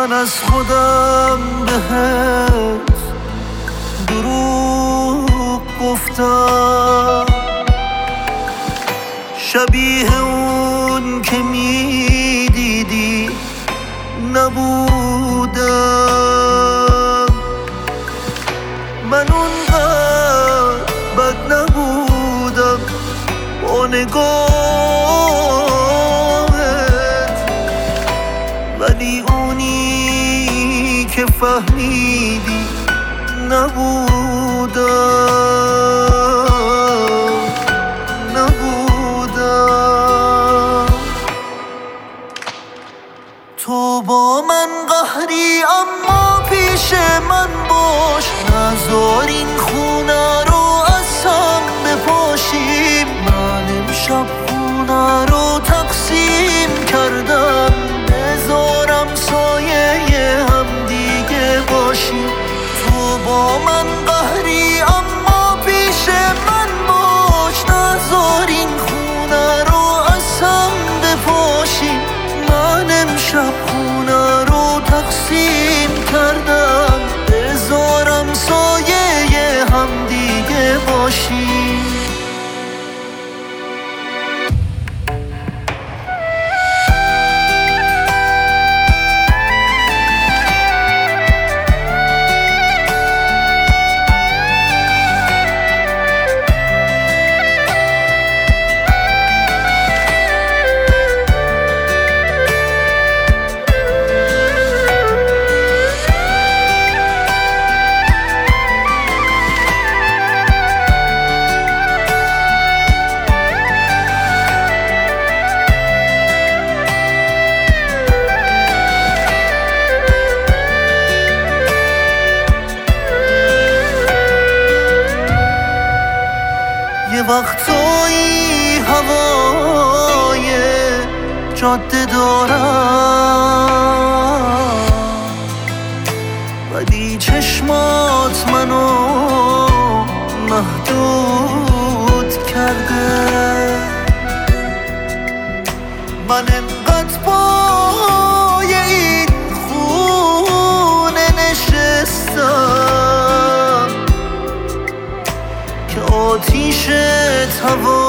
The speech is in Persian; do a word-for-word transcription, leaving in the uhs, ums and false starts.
من از خودم بهت دروغ گفتم، شبیه اون که میدیدی نبودم. من اونقدر بد نبودم با نگاهت، ولی اونی که فهمیدی نبودم نبودم. تو با من قهری اما پیش من باش، نذار این خونه رو از هم بپاشیم. من امشب خونه رو تقسیم کردم، بذارم سایه هم دیگه باشیم. تو با من قهری اما پیش من باش، نذار این خونه رو از هم بپاشیم. من امشب خونه رو تقسیم کردم، بذارم سایه هم دیگه باشیم. یه وقتایی هوای جاده دارم، ولی چشمات منو محدود کرده. من انقدر پای این خونه نشستم که آتیش هوا